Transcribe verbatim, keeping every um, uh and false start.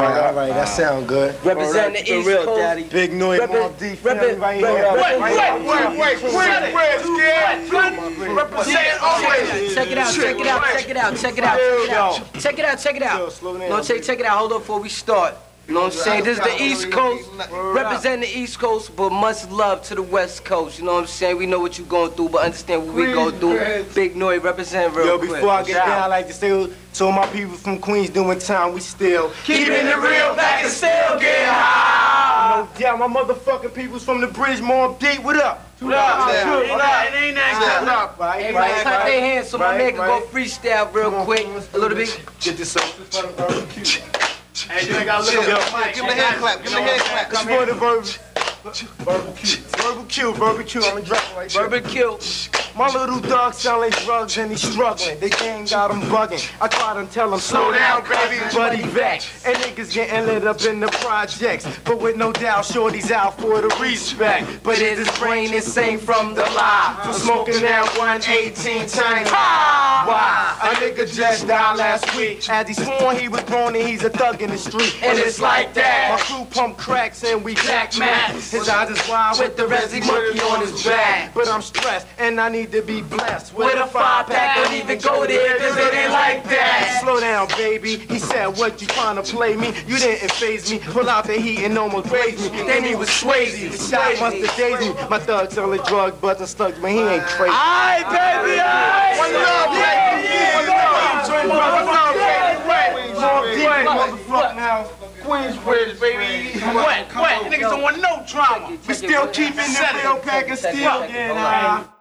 All right, that sound good. Represent the East real, Coast. Daddy. Big Noise, Mall D, family right here. Wait, wait, wait, wait, wait, wait, scared? Represent always. Check it out, check it out, check it out, check it out, check it out. Check it out, check it out. Slow down. No, check, check it out. Hold up before we start. You know what I'm saying? This is the East Coast, representing the East Coast, but much love to the West Coast. You know what I'm saying? We know what you're going through, but understand what we go through. Big Noise, represent real Yo, quick. before I get down, I like to say to all my people from Queens doing time, we still Keeping it real back and still getting high. no doubt. My motherfucking people's from the bridge, Mall D, what up? What up? What up? It ain't that good. Up, right, Everybody right, clap right. their hands so my right, man can go right. freestyle real quick. A little bit. Get this up. Hey, you ain't gotta look up your mic. Give him a hand clap. Give him a hand clap. It's for the verbal. Verbal Q. Verbal Q. Verbal Q. I'm dropping right there. Barbecue. My little dog sound like drugs and he's struggling. They gang got him bugging. I try to tell him slow down, baby, but he back. And niggas getting lit up in the projects. But with no doubt, shorty's out for the respect. But it is brain insane from the lie. For smoking that one eighteen times. Why? A nigga just died last week. As he sworn he was born and he's a thug in the street. And it's like that. My crew pump cracks and we jack max. His eyes is wide with the Resi monkey on his back. But I'm stressed and I need to be blessed With a five pack, don't even go there, cause it ain't like that. Slow down, baby. He said, what, you trying to play me? You didn't phase me. Pull out the heat and almost blaze me. Then he was Swayze. The shot must have dazed me. My thug selling drug butts and slugs, man, he ain't crazy. Aight, baby, aight. One love, baby. Motherfucking house. Queensbridge, baby. What? What? Niggas don't want no drama. We still keeping the real pack and still getting high.